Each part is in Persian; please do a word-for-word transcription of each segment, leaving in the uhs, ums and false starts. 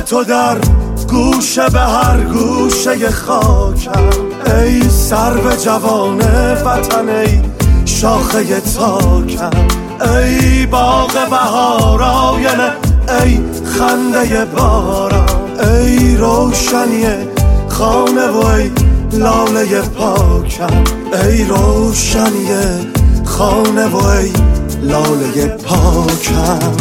تو در گوشه به هر گوشه خاکم، ای سرو جوان وطن، ای شاخه تاکم، ای باغ بهار آینه، ای خنده باران، ای روشنی خانه و ای لاله پاکم، ای روشنی خانه و ای لاله پاکم.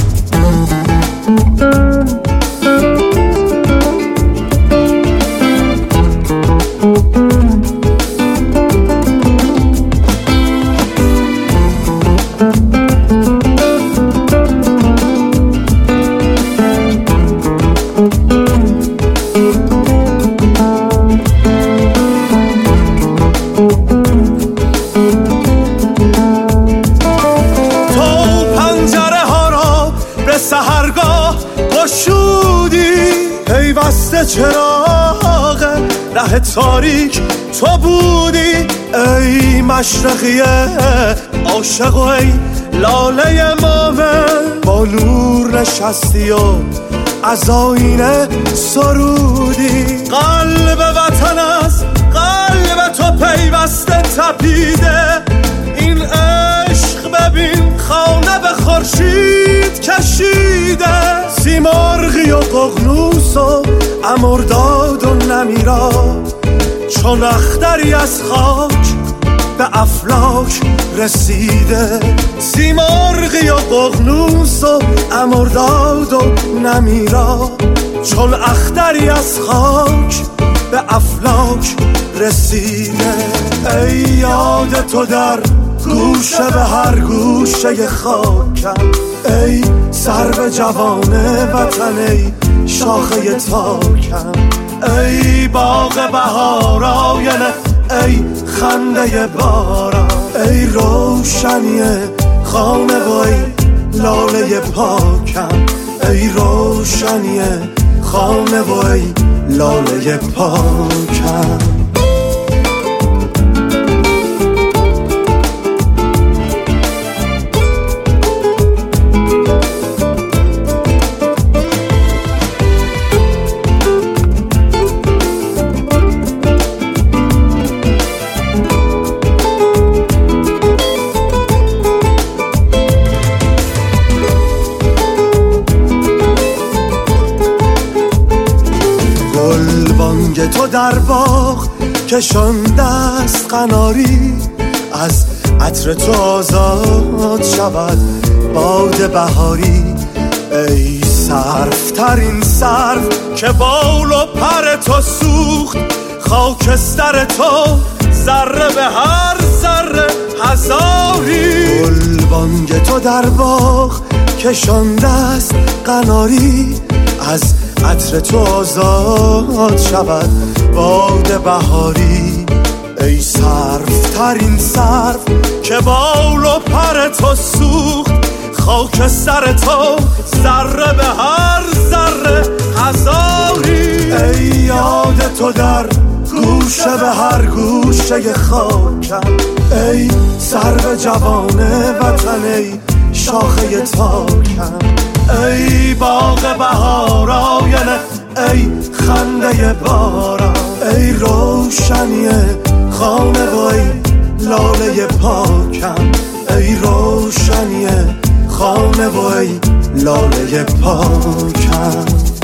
سحرگاه گشودی پیوسته چراغ ره تاریک تو بودی، ای مشرقی عاشق و ای لاله مومن، با نور نشستی و از آینه سرودی. قلب وطن از قلب تو پیوسته تپیده، این عشق ببین خانه به خورشید کشیده، سیمرغی و ققنوس و امرداد و نمیرا، چون اختری از خاک به افلاک رسیده، سیمرغی و ققنوس و امرداد و نمیرا، چون اختری از خاک به افلاک رسیده. ای یاد تو در گوشه به هر گوشه خاکم، ای سرو جوان وطن، ای شاخه تاکم، ای باغ بهار آینه، ای خنده باران، ای روشنی خانه و ای لاله پاکم، ای روشنی خانه و ای لاله پاکم. گلبانگ تو در باغ کشانده است قناری، از عطر تو آزاد شود باد بهاری، ای سرفترین سرو که بال و پر تو سوخت، خاکستر تو ذره به هر ذره هزاری. گلبانگ تو در باغ کشانده است قناری، از عطر تو آزاد شود باد بهاری، ای سرفترین سرو که بال و پر تو سوخت، خاک سر تو ذره به هر ذره هزاری. ای یاد تو در گوشه به هر گوشه خاکم، ای سرو جوان وطن، ای شاخه تاکم، ای باغ بهار آینه، ای خنده باران، ای روشنی خانه و ای لاله پاکم، ای روشنی خانه و ای لاله پاکم.